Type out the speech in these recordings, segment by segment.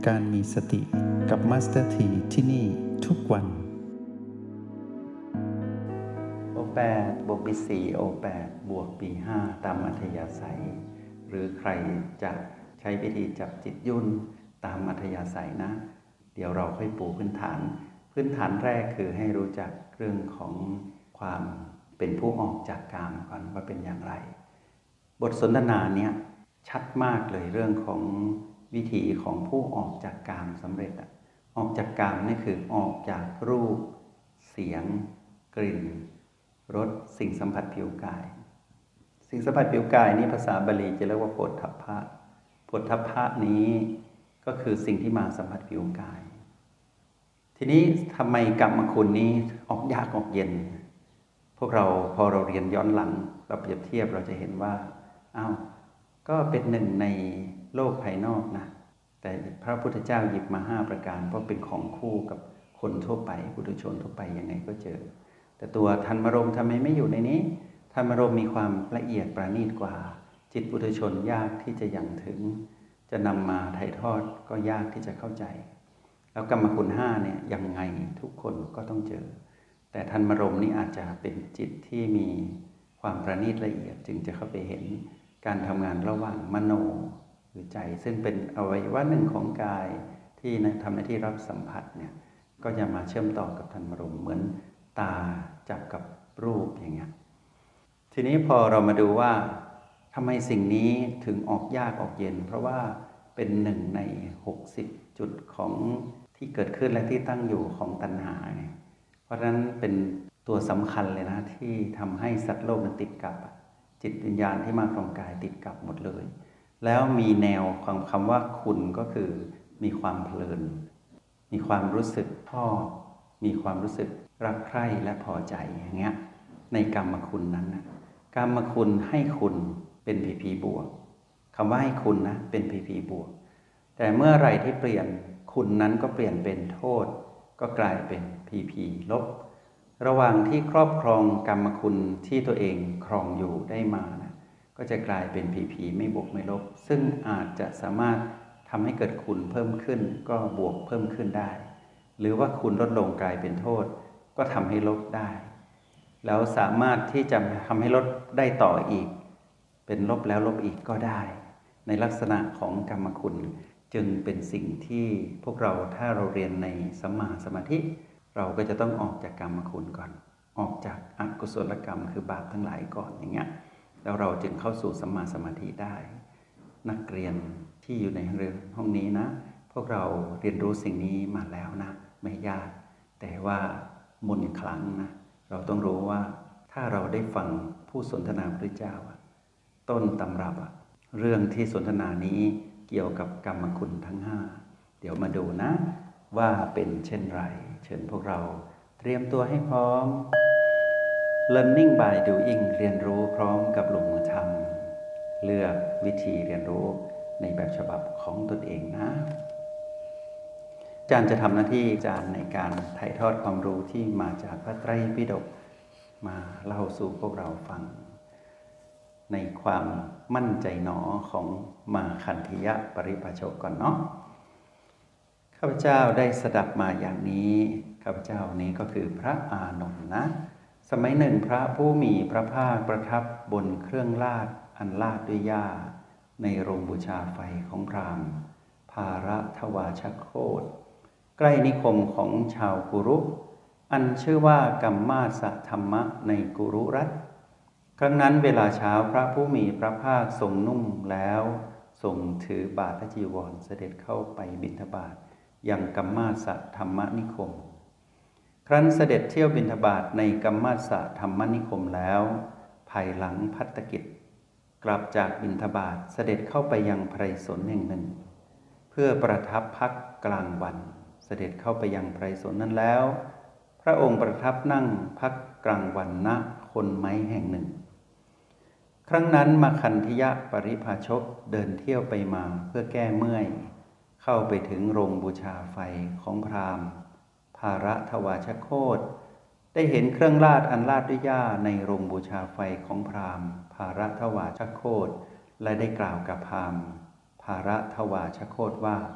การมีสติกับมาสเตอร์ทีที่นี่ทุกวัน O8 บวกปี4 O8 บวกปี5ตามอัธยาศัยหรือใครจะใช้วิธีจับจิตยุ่นตามอัธยาศัยนะเดี๋ยวเราค่อยปูพื้นฐานแรกคือให้รู้จักเรื่องของความเป็นผู้ออกจากกามก่อนว่าเป็นอย่างไรบทสนทนาเนี้ยชัดมากเลยเรื่องของวิธีของผู้ออกจากกามสำเร็จออกจากกามนี่คือออกจากรูปเสียงกลิ่นรสสิ่งสัมผัสผิวกายสิ่งสัมผัสผิวกายนี่ภาษาบาลีจะเรียกว่าโผฏฐัพพะโผฏฐัพพะนี้ก็คือสิ่งที่มาสัมผัสผิวกายทีนี้ทำไมกรรมคุณนี้ออกยากออกเย็นพวกเราพอเราเรียนย้อนหลังเราเปรียบเทียบเราจะเห็นว่าก็เป็นหนึ่งในโลกภายนอกนะแต่พระพุทธเจ้าหยิบมา5ประการเพราะเป็นของคู่กับคนทั่วไปปุถุชนทั่วไปยังไงก็เจอแต่ตัวธรรมารมณ์ทำไมไม่อยู่ในนี้ธรรมารมณ์มีความละเอียดประณีตกว่าจิตปุถุชนยากที่จะยังถึงจะนำมาถ่ายทอดก็ยากที่จะเข้าใจแล้วกรรมคุณ5เนี่ยยังไงทุกคนก็ต้องเจอแต่ธรรมารมณ์นี้อาจจะเป็นจิตที่มีความประณีตละเอียดจึงจะเข้าไปเห็นการทำงานระหว่างมโนหรือใจซึ่งเป็นอวัยวะหนึ่งของกายที่ทำหน้าที่รับสัมผัสเนี่ยก็จะมาเชื่อมต่อกับธรรมารมณ์เหมือนตาจับกับรูปอย่างเงี้ยทีนี้พอเรามาดูว่าทำไมสิ่งนี้ถึงออกยากออกเย็นเพราะว่าเป็น1ใน60จุดของที่เกิดขึ้นและที่ตั้งอยู่ของตัณหาเพราะฉะนั้นเป็นตัวสำคัญเลยนะที่ทำให้สัตว์โลกมันติดกับจิตวิญญาณที่มาครองกายติดกับหมดเลยแล้วมีแนวของคำว่าคุณก็คือมีความเพลินมีความรู้สึกชอบมีความรู้สึกรักใคร่และพอใจอย่างเงี้ยในกรรมคุณนั้นนะกรรมคุณให้คุณเป็นพีพีบวกคำว่าให้คุณนะเป็นพีพีบวกแต่เมื่อไรที่เปลี่ยนคุณนั้นก็เปลี่ยนเป็นโทษก็กลายเป็นพีพีลบระหว่างที่ครอบครองกรรมคุณที่ตัวเองครองอยู่ได้มานะก็จะกลายเป็นพีพีไม่บวกไม่ลบซึ่งอาจจะสามารถทำให้เกิดคุณเพิ่มขึ้นก็บวกเพิ่มขึ้นได้หรือว่าคุณลดลงกลายเป็นโทษก็ทำให้ลบได้แล้วสามารถที่จะทำให้ลดได้ต่ออีกเป็นลบแล้วลบอีกก็ได้ในลักษณะของกรรมคุณจึงเป็นสิ่งที่พวกเราถ้าเราเรียนในสัมมาสมาธิเราก็จะต้องออกจากกรรมคุณก่อนออกจากอกุศลกรรมคือบาปทั้งหลายก่อนอย่างเงี้ยแล้วเราจึงเข้าสู่สัมมาสมาธิได้นักเรียนที่อยู่ในเรื่องห้องนี้นะพวกเราเรียนรู้สิ่งนี้มาแล้วนะไม่ยากแต่ว่ามนต์ขลังนะเราต้องรู้ว่าถ้าเราได้ฟังผู้สนทนาพระเจ้าต้นตำรับเรื่องที่สนทนานี้เกี่ยวกับกรรมคุณทั้ง5เดี๋ยวมาดูนะว่าเป็นเช่นไรเชิญพวกเราเตรียมตัวให้พร้อม Learning by doing เรียนรู้พร้อมกับลงมือทำเลือกวิธีเรียนรู้ในแบบฉบับของตนเองนะอาจารย์จะทำหน้าที่อาจารย์ในการถ่ายทอดความรู้ที่มาจากพระไตรปิฎกมาเล่าสู่พวกเราฟังในความมั่นใจหนอของมาคันธิยะปริภาชกก่อนเนาะข้าพเจ้าได้สดับมาอย่างนี้ข้าพเจ้านี้ก็คือพระอานนท์นะสมัยหนึ่งพระผู้มีพระภาคประทับบนเครื่องลาดอันลาดด้วยหญ้าในโรงบูชาไฟของพราหมณ์ภารทวาชโคตใกล้นิคมของชาวกุรุอันชื่อว่ากัมมาสธรรมะในกุรุรัฐครั้งนั้นเวลาเช้าพระผู้มีพระภาคทรงนุ่มแล้วทรงถือบาทจีวรเสด็จเข้าไปบิณฑบาตยังกัมมาสธรรมนิคมครั้นเสด็จเที่ยวบิณฑบาตในกัมมาสธรรมนิคมแล้วภายหลังภัตตกิจกลับจากบิณฑบาตเสด็จเข้าไปยังไพรสนแห่งหนึ่งเพื่อประทับพักกลางวันเสด็จเข้าไปยังไพรสนนั้นแล้วพระองค์ประทับนั่งพักกลางวันณโคนไม้แห่งหนึ่งครั้งนั้นมคันธิยะปริภาชกเดินเที่ยวไปมาเพื่อแก้เมื่อยเข้าไปถึงโรงบูชาไฟของพราหมณ์ภารทวาชโคตได้เห็นเครื่องลาดอันลาดด้วยหญ้าในโรงบูชาไฟของพราหมณ์ภารทวาชโคตและได้กล่าวกับพราหมณ์ภารทวาชโคตว่า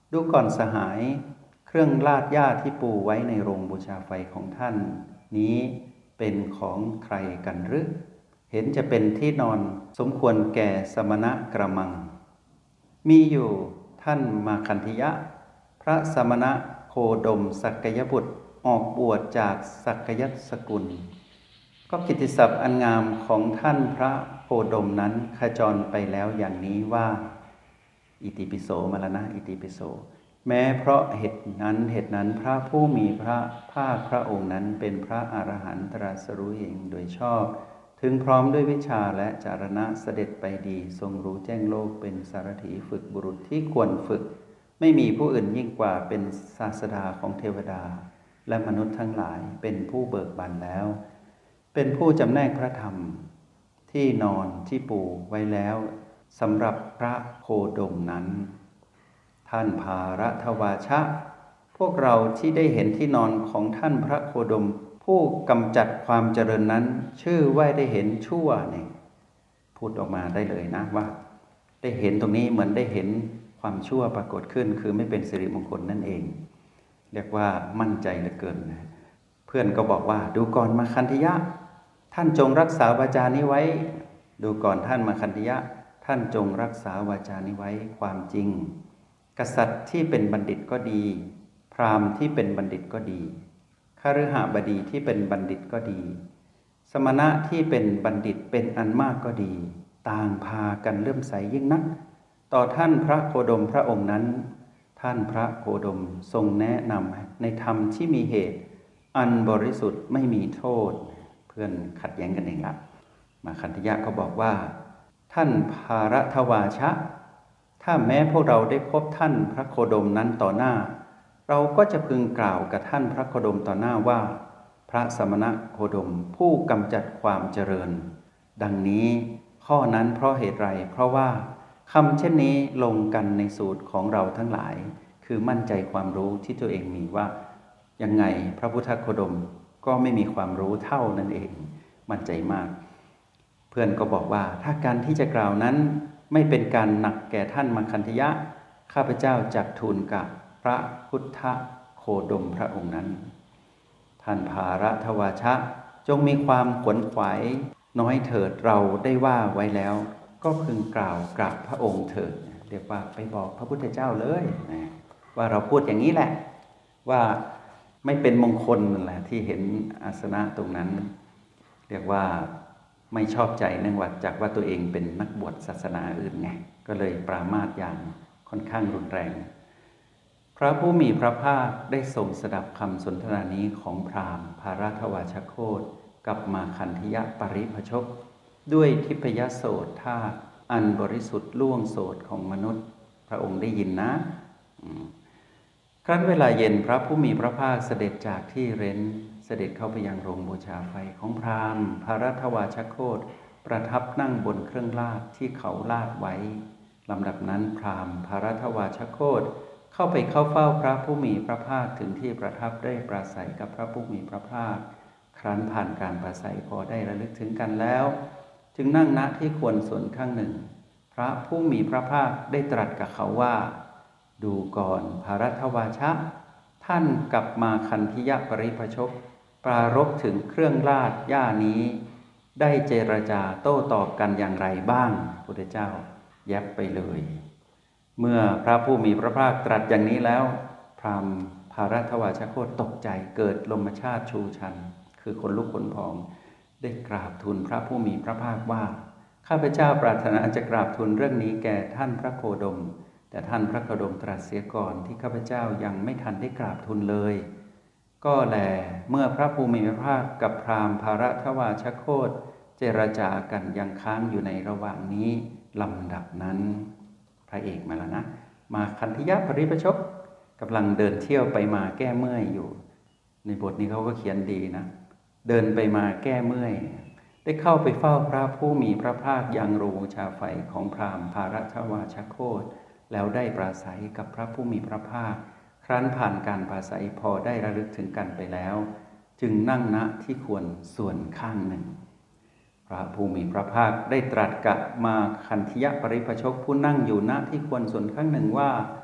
ดูก่อนสหายเครื่องลาดหญ้าที่ปูไว้ในโรงบูชาไฟของท่านนี้เป็นของใครกันหรือเห็นจะเป็นที่นอนสมควรแก่สมณะกระมังมีอยู่ท่านมาคันธยะพระสมณะโคดมสักยบุตรออกบวชจากสักยสกุลก็กิตติศัพท์อันงามของท่านพระโคดมนั้นขจรไปแล้วอย่างนี้ว่าอิติปิโสมาแล้วนะอิติปิโสแม้เพราะเหตุนั้นพระผู้มีพระภาคพระองค์นั้นเป็นพระอรหันตรัสรู้เองโดยชอบถึงพร้อมด้วยวิชาและจารณะเสด็จไปดีทรงรู้แจ้งโลกเป็นสารถีฝึกบุรุษที่ควรฝึกไม่มีผู้อื่นยิ่งกว่าเป็นศาสดาของเทวดาและมนุษย์ทั้งหลายเป็นผู้เบิกบานแล้วเป็นผู้จำแนกพระธรรมที่นอนที่ปูไว้แล้วสำหรับพระโคดมนั้นท่านภารทวาชะพวกเราที่ได้เห็นที่นอนของท่านพระโคดมผู้กำจัดความเจริญนั้นชื่อว่าได้เห็นชั่วเนี่ยพูดออกมาได้เลยนะว่าได้เห็นตรงนี้เหมือนได้เห็นความชั่วปรากฏขึ้นคือไม่เป็นสิริมงคลนั่นเองเรียกว่ามั่นใจเหลือเกินนะเพื่อนก็บอกว่าดูก่อนมาคันธยะท่านจงรักษาวาจานี้ไว้ดูก่อนท่านมาคันธยะท่านจงรักษาวาจานี้ไว้ความจริงกษัตริย์ที่เป็นบัณฑิตก็ดีพราหมณ์ที่เป็นบัณฑิตก็ดีคฤหบดีที่เป็นบัณฑิตก็ดีสมณะที่เป็นบัณฑิตเป็นอันมากก็ดีต่างพากันเลื่อมใสยิ่งนักต่อท่านพระโคดมพระองค์นั้นท่านพระโคดมทรงแนะนำในธรรมที่มีเหตุอันบริสุทธิ์ไม่มีโทษเพื่อนขัดแย้งกันเองละมาคันธยะก็บอกว่าท่านภารทวาชะถ้าแม้พวกเราได้พบท่านพระโคดมนั้นต่อหน้าเราก็จะพึงกล่าวกับท่านพระโคดมต่อหน้าว่าพระสมณะโคดมผู้กำจัดความเจริญดังนี้ข้อนั้นเพราะเหตุไรเพราะว่าคำเช่นนี้ลงกันในสูตรของเราทั้งหลายคือมั่นใจความรู้ที่ตัวเองมีว่ายังไงพระพุทธโคดมก็ไม่มีความรู้เท่านั่นเองมั่นใจมากเพื่อนก็บอกว่าถ้าการที่จะกล่าวนั้นไม่เป็นการหนักแก่ท่านมัคคันธยะข้าพเจ้าจักทูลกับพระพุทธโคดมพระองค์นั้นท่านภารทวาชะจงมีความขวนขวายน้อยเถิดเราได้ว่าไว้แล้วก็พึงกล่าวกราบพระองค์เถิดเรียกว่าไปบอกพระพุทธเจ้าเลยว่าเราพูดอย่างนี้แหละว่าไม่เป็นมงคลนั่นแหละที่เห็นอาสนะตรงนั้นเรียกว่าไม่ชอบใจเนื่องจากว่าตัวเองเป็นนักบวชศาสนาอื่นไงก็เลยปรามาสอย่างค่อนข้างรุนแรงพระผู้มีพระภาคได้ทรงสดับคำสนทนานี้ของพราหมณ์ภารทวาชโคตกับมาคันธยะปริพชกด้วยทิพยโสตธาตุอันบริสุทธิ์ล่วงโสตของมนุษย์พระองค์ได้ยินนะครั้นเวลาเย็นพระผู้มีพระภาคเสด็จจากที่เร้นเสด็จเข้าไปยังโรงบูชาไฟของพราหมณ์ภารทวาชโคตประทับนั่งบนเครื่องลาดที่เขาลาดไว้ลำดับนั้นพราหมณ์ภารทวาชโคตเข้าเฝ้าพระผู้มีพระภาคถึงที่ประทับได้ปราศัยกับพระผู้มีพระภาคครั้นผ่านการปราศัยพอได้ระลึกถึงกันแล้วจึงนั่งณที่ควรส่วนข้างหนึ่งพระผู้มีพระภาคได้ตรัสกับเขาว่าดูก่อนภารทวาชะท่านกับมาคันธยะปริพชกปรารภถึงเครื่องลาดหญ้านี้ได้เจรจาโต้ตอบกันอย่างไรบ้างพุทธเจ้าแยบไปเลยเมื่อพระผู้มีพระภาคตรัสอย่างนี้แล้วพราหมณ์ภารทวาชโคตตกใจเกิดลมชาติชูชันคือขนลุกขนพองได้กราบทูลพระผู้มีพระภาคว่าข้าพเจ้าปรารถนาจะกราบทูลเรื่องนี้แก่ท่านพระโคดมแต่ท่านพระโคดมตรัสเสียก่อนที่ข้าพเจ้ายังไม่ทันได้กราบทูลเลยก็แลเมื่อพระผู้มีพระภาคกับพราหมณ์ภารทวาชโคตเจรจากันยังค้างอยู่ในระหว่างนี้ลำดับนั้นพระเอกมาแล้วนะมาคันธยะปริพชกกำลังเดินเที่ยวไปมาแก้เมื่อยอยู่ในบทนี้เขาก็เขียนดีนะเดินไปมาแก้เมื่อยได้เข้าไปเฝ้าพระผู้มีพระภาคยังโรงบูชาไฟของพราหมณ์ภารทวาชโคตแล้วได้ปราศัยกับพระผู้มีพระภาคครั้นผ่านการปราศัยพอได้ระลึกถึงกันไปแล้วจึงนั่งณที่ควรส่วนข้างหนึ่งพระผู้มีพระภาคได้ตรัสกับมาคันธยะปริพชกผู้นั่งอยู่ณที่ควรส่วนข้างหนึ่งว่า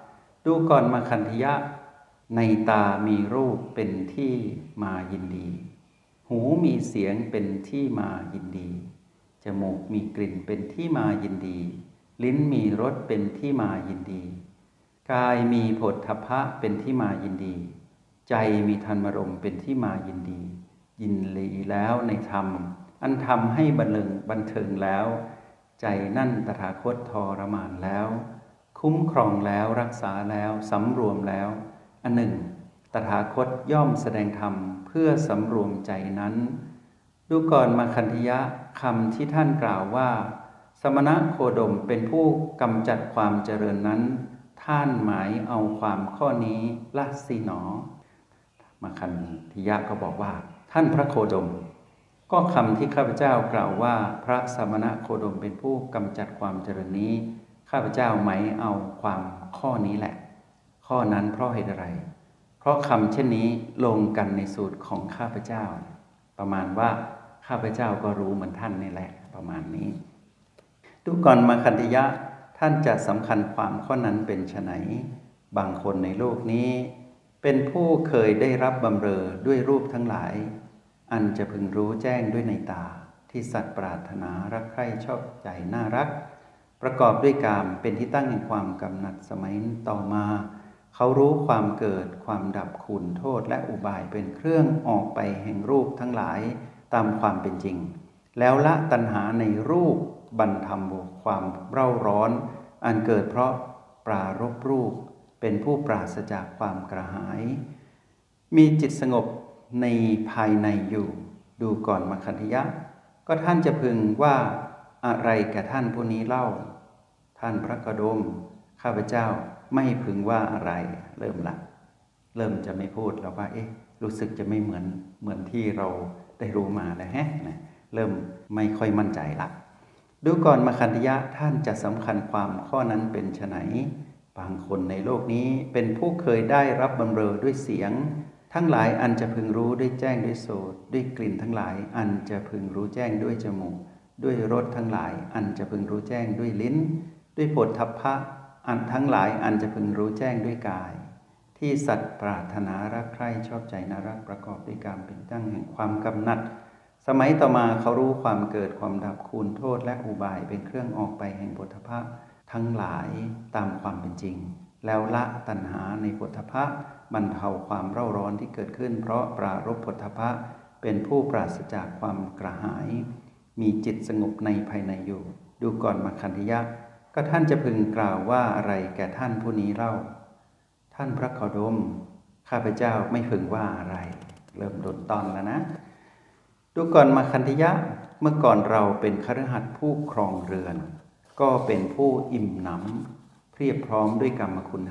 ดูก่อนมาคันธยะในตามีรูปเป็นที่มายินดีหูมีเสียงเป็นที่มายินดีจมูกมีกลิ่นเป็นที่มายินดีลิ้นมีรสเป็นที่มายินดีกายมีโผฏฐัพพะเป็นที่มายินดีใจมีธรรมารมณ์เป็นที่มายินดียินดีแล้วในธรรมอันทำให้บันเทิงแล้วใจนั่นตถาคตทรมานแล้วคุ้มครองแล้วรักษาแล้วสำรวมแล้วอันหนึ่งตถาคตย่อมแสดงธรรมเพื่อสำรวมใจนั้นดูก่อนมาคันธยะคำที่ท่านกล่าวว่าสมณะโคดมเป็นผู้กำจัดความเจริญนั้นท่านหมายเอาความข้อนี้ละสิหนอมาคันธยะก็บอกว่าท่านพระโคดมก็คำที่ข้าพเจ้ากล่าวว่าพระสมณะโคดมเป็นผู้กำจัดความเจริญนี้ข้าพเจ้าหมายเอาความข้อนี้แหละข้อนั้นเพราะเหตุอะไรเพราะคำเช่นนี้ลงกันในสูตรของข้าพเจ้าประมาณว่าข้าพเจ้าก็รู้เหมือนท่านนี่แหละประมาณนี้ดูก่อนมาคันธยะท่านจะสำคัญความข้อนั้นเป็นไฉนบางคนในโลกนี้เป็นผู้เคยได้รับบำเรอด้วยรูปทั้งหลายอันจะพึงรู้แจ้งด้วยในตาที่สัตว์ปรารถนารักใคร่ชอบใจน่ารักประกอบด้วยกามเป็นที่ตั้งแห่งความกำหนัดสมัยต่อมาเขารู้ความเกิดความดับคุณโทษและอุบายเป็นเครื่องออกไปแห่งรูปทั้งหลายตามความเป็นจริงแล้วละตัณหาในรูปบรรเทาความเร่าร้อนอันเกิดเพราะปรารภรูปเป็นผู้ปราศจากความกระหายมีจิตสงบในภายในอยู่ดูก่อนมาคันธยะก็ท่านจะพึงว่าอะไรแก่ท่านผู้นี้เล่าท่านพระโคดมข้าพเจ้าไม่พึงว่าอะไรเริ่มจะไม่พูดแล้วว่ารู้สึกจะไม่เหมือนที่เราได้รู้มาแล้วเริ่มไม่ค่อยมั่นใจละดูก่อนมาคันธยะท่านจะสำคัญความข้อนั้นเป็นไฉนบางคนในโลกนี้เป็นผู้เคยได้รับบำเรอด้วยเสียงทั้งหลายอันจะพึงรู้ด้วยแจ้งด้วยโสตด้วยกลิ่นทั้งหลายอันจะพึงรู้แจ้งด้วยจมูกด้วยรสทั้งหลายอันจะพึงรู้แจ้งด้วยลิ้นด้วยโผฏฐัพพะอันทั้งหลายอันจะพึงรู้แจ้งด้วยกายที่สัตว์ปรารถนารักใคร่ชอบใจน่ารักประกอบด้วยกามเป็นตั้งแห่งความกำหนัดสมัยต่อมาเขารู้ความเกิดความดับคุณโทษและอุบายเป็นเครื่องออกไปแห่งโผฏฐัพพะทั้งหลายตามความเป็นจริงแล้วละตัณหาในโผฏฐัพพะบรรเทาความเร่าร้อนที่เกิดขึ้นเพราะปรารภโผฏฐัพพะเป็นผู้ปราศจากความกระหายมีจิตสงบในภายในอยู่ดูก่อนมาคันธยะก็ท่านจะพึงกล่าวว่าอะไรแก่ท่านผู้นี้เล่าท่านพระโคดมข้าพเจ้าไม่พึงว่าอะไรเริ่มโดนตอนแล้วนะดูก่อนมาคันธยะเมื่อก่อนเราเป็นคฤหัสถ์ผู้ครองเรือนก็เป็นผู้อิ่มหนำเพียบพร้อมด้วยกรรมคุณ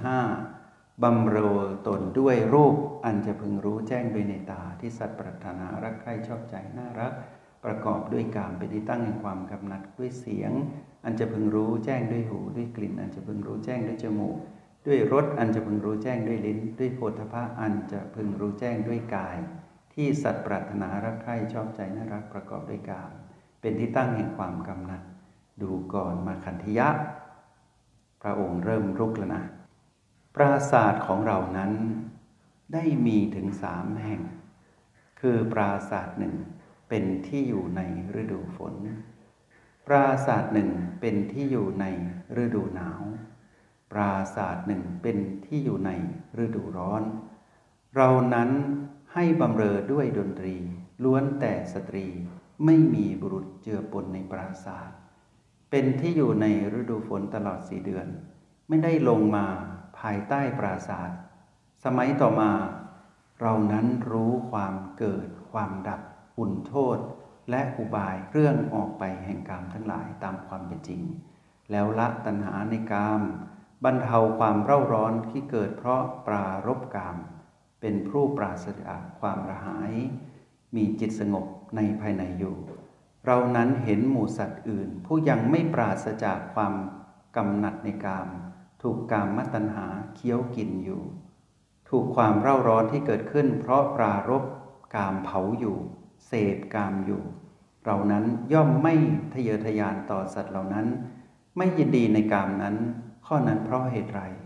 5บำเรอตนด้วยรูปอันจะพึงรู้แจ้งโดยในตาที่สัตว์ปรารถนารักใคร่ชอบใจน่ารักประกอบด้วยกามเป็นที่ตั้งแห่งความกำหนัดด้วยเสียงอันจะพึงรู้แจ้งด้วยหูด้วยกลิ่นอันจะพึงรู้แจ้งด้วยจมูกด้วยรสอันจะพึงรู้แจ้งด้วยลิ้นด้วยโผฏฐัพพะอันจะพึงรู้แจ้งด้วยกายที่สัตว์ปรารถนารักใคร่ชอบใจน่ารักประกอบด้วยกามเป็นที่ตั้งแห่งความกำหนัดดูก่อนมาคันธยะพระองค์เริ่มรุกแล้วนะปราสาทของเรานั้นได้มีถึง3แห่งคือปราสาทหนึ่งเป็นที่อยู่ในฤดูฝนปราสาทหนึ่งเป็นที่อยู่ในฤดูหนาวปราสาทหนึ่งเป็นที่อยู่ในฤดูร้อนเรานั้นให้บำเรอด้วยดนตรีล้วนแต่สตรีไม่มีบุรุษเจือปนในปราสาทเป็นที่อยู่ในฤดูฝนตลอด4 เดือนไม่ได้ลงมาภายใต้ปราสาทสมัยต่อมาเรานั้นรู้ความเกิดความดับคุณโทษและอุบายเรื่องออกไปแห่งกามทั้งหลายตามความเป็นจริงแล้วละตัณหาในกามบรรเทาความเร่าร้อนที่เกิดเพราะปรารภกามเป็นผู้ปราศจากความระหายมีจิตสงบในภายในอยู่เรานั้นเห็นหมู่สัตว์อื่นผู้ยังไม่ปราศจากความกำหนัดในกามถูกกามตัณหาเคี้ยวกินอยู่ถูกความเร่าร้อนที่เกิดขึ้นเพราะปรารภกามเผาอยู่เสพกามอยู่เรานั้นย่อมไม่ทะเยอทะยานต่อสัตว์เหล่านั้นไม่ยินดีในกามนั้นข้อนั้นเพราะเหตุไรเพ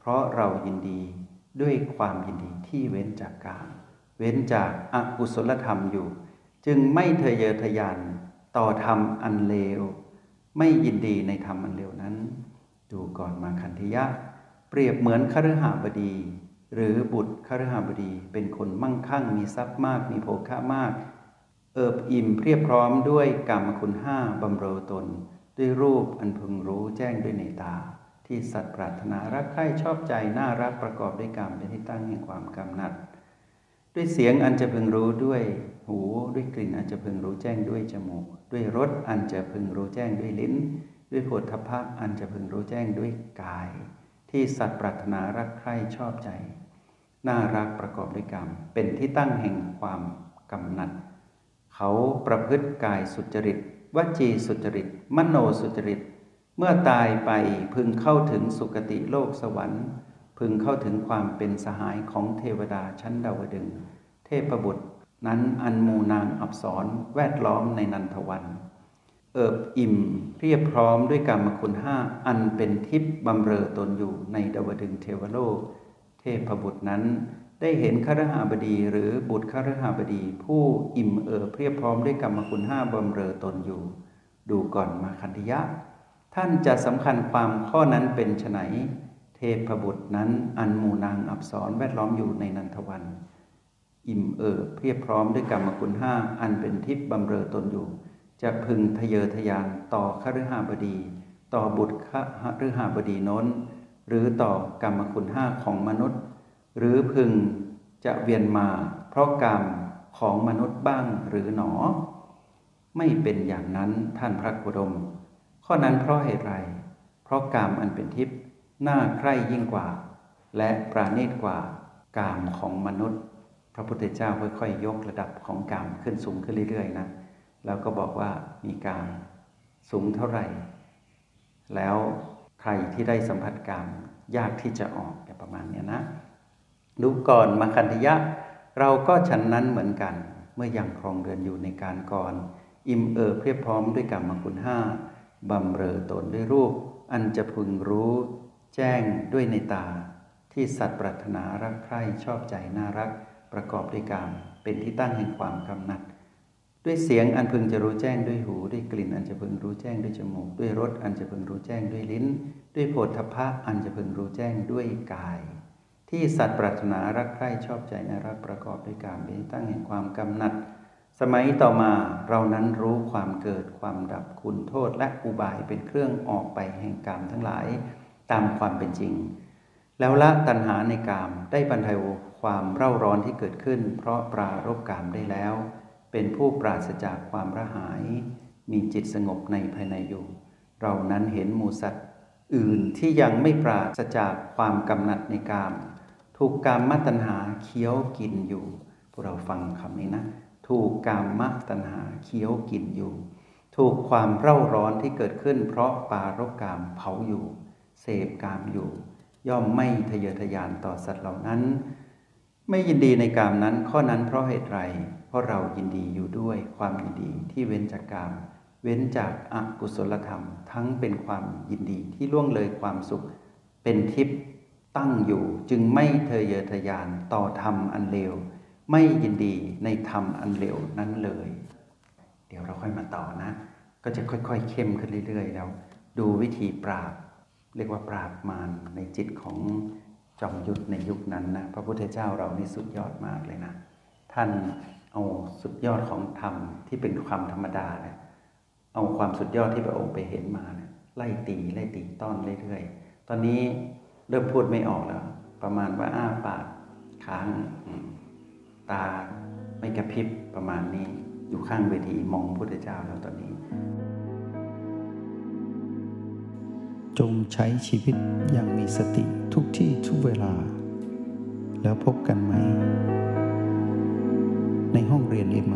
เพราะเรายินดีด้วยความยินดีที่เว้นจากกาม เว้นจากอกุศลธรรมอยู่จึงไม่ทะเยอทะยานต่อธรรมอันเลวไม่ยินดีในธรรมอันเลวนั้นดูก่อนมาคันธยะเปรียบเหมือนคฤหบดีหรือบุตรคฤหบดีเป็นคนมั่งคั่งมีทรัพย์มากมีโภคะมากเอิบอิ่มเพียบพร้อมด้วยกามคุณห้าบำเรอตนด้วยรูปอันพึงรู้แจ้งด้วยในตาที่สัตว์ปรารถนารักใคร่ชอบใจน่ารักประกอบด้วยกามเป็นที่ตั้งแห่งความกำหนัดด้วยเสียงอันจะพึงรู้ด้วยหูด้วยกลิ่นอันจะพึงรู้แจ้งด้วยจมูกด้วยรสอันจะพึงรู้แจ้งด้วยลิ้นด้วยโผฏฐัพพะอันจะพึงรู้แจ้งด้วยกายที่สัตว์ปรารถนารักใคร่ชอบใจน่ารักประกอบด้วยกรรมเป็นที่ตั้งแห่งความกำหนัดเขาประพฤติกายสุจริตวจีสุจริตมโนสุจริตเมื่อตายไปพึงเข้าถึงสุคติโลกสวรรค์พึงเข้าถึงความเป็นสหายของเทวดาชั้นดาวดึงส์เทพบุตรนั้นอันมูนางอัปสรแวดล้อมในนันทวันเอิบอิ่มเพียบพร้อมด้วยกามคุณห้าอันเป็นทิพย์บำเรอตนอยู่ในดาวดึงส์เทวโลกเทพบุตรนั้นได้เห็นคฤหบดีหรือบุตรคฤหบดีผู้อิ่มเอิบเพียบพร้อมด้วยกามคุณห้าบำเรอตนอยู่ดูก่อนมาคันธยะท่านจะสำคัญความข้อนั้นเป็นไฉนเทพบุตรนั้นอันหมู่นางอัปสรแวดล้อมอยู่ในนันทวันอิ่มเอิบเพียบพร้อมด้วยกามคุณห้าอันเป็นทิพย์บำเรอตนอยู่จะพึงทะเยอทะยานต่อคฤหบดีต่อบุตรคฤหบดีโน้นหรือต่อกามคุณห้าของมนุษย์หรือพึงจะเวียนมาเพราะกรรมของมนุษย์บ้างหรือหนอไม่เป็นอย่างนั้นท่านพระโคดมข้อนั้นเพราะเหตุไรเพราะกามอันเป็นทิพย์น่าใคร่ยิ่งกว่าและปราณีตกว่ากามของมนุษย์พระพุทธเจ้าค่อยๆยกระดับของกามขึ้นสูงขึ้นเรื่อยๆนะแล้วก็บอกว่ามีกามสูงเท่าไหร่แล้วใครที่ได้สัมผัสกามยากที่จะออกประมาณนี้นะดูก่อนมาคันธยะเราก็ฉันนั้นเหมือนกันเมื่อยังครองเรือนอยู่ในการก่อนอิ่มเอิบเพียบพร้อมด้วยกามคุณห้าบำเรอตนด้วยรูปอันจะพึงรู้แจ้งด้วยในตาที่สัตว์ปรารถนารักใคร่ชอบใจน่ารักประกอบด้วยกามเป็นที่ตั้งแห่งความกำหนัดด้วยเสียงอันพึงจะรู้แจ้งด้วยหูด้วยกลิ่นอันจะพึงรู้แจ้งด้วยจมูกด้วยรสอันจะพึงรู้แจ้งด้วยลิ้นด้วยโผฏฐัพพะอันจะพึงรู้แจ้งด้วยกายที่สัตว์ปรารถนารักใคร่ชอบใจน่ารักประกอบด้วยกามเป็นที่ตั้งแห่งความกำหนัดสมัยต่อมาเรานั้นรู้ความเกิดความดับคุณโทษและอุบายเป็นเครื่องออกไปแห่งกามทั้งหลายตามความเป็นจริงแล้วละตัณหาในกามได้บรรเทาความเร่าร้อนที่เกิดขึ้นเพราะปรารภกามได้แล้วเป็นผู้ปราศจากความระหายมีจิตสงบในภายในอยู่เรานั้นเห็นหมู่สัตว์อื่นที่ยังไม่ปราศจากความกำหนัดในกามถูกกามตัณหาเคี้ยวกินอยู่พวกเราฟังคำนี้นะถูกกามตัณหาเคี้ยวกินอยู่ถูกความเร่าร้อนที่เกิดขึ้นเพราะปรารภกามเผาอยู่เสพกามอยู่ย่อมไม่ทะเยอทะยานต่อสัตว์เหล่านั้นไม่ยินดีในกามนั้นข้อนั้นเพราะเหตุไรเพราะเรายินดีอยู่ด้วยความยินดีที่เว้นจากกามเว้นจากอกุศลธรรมทั้งเป็นความยินดีที่ล่วงเลยความสุขเป็นทิพย์ตั้งอยู่จึงไม่ทะเยอทะยานต่อธรรมอันเลวไม่ยินดีในธรรมอันเลวนั้นเลยเดี๋ยวเราค่อยมาต่อนะก็จะค่อยๆเข้มขึ้นเรื่อยๆแล้วดูวิธีปราบเรียกว่าปราบมารในจิตของจอมยุทธในยุคนั้นนะพระพุทธเจ้าเรานี่สุดยอดมากเลยนะท่านเอาสุดยอดของธรรมที่เป็นความธรรมดาเนี่ยเอาความสุดยอดที่พระองค์ไปเห็นมาเนี่ยไล่ตีต้อนเรื่อยๆตอนนี้เริ่มพูดไม่ออกแล้วประมาณว่าอ้าปากค้างตาไม่กระพริบประมาณนี้อยู่ข้างเวทีมองพระพุทธเจ้าแล้วตอนนี้จงใช้ชีวิตอย่างมีสติทุกที่ทุกเวลาแล้วพบกันไหมในห้องเรียน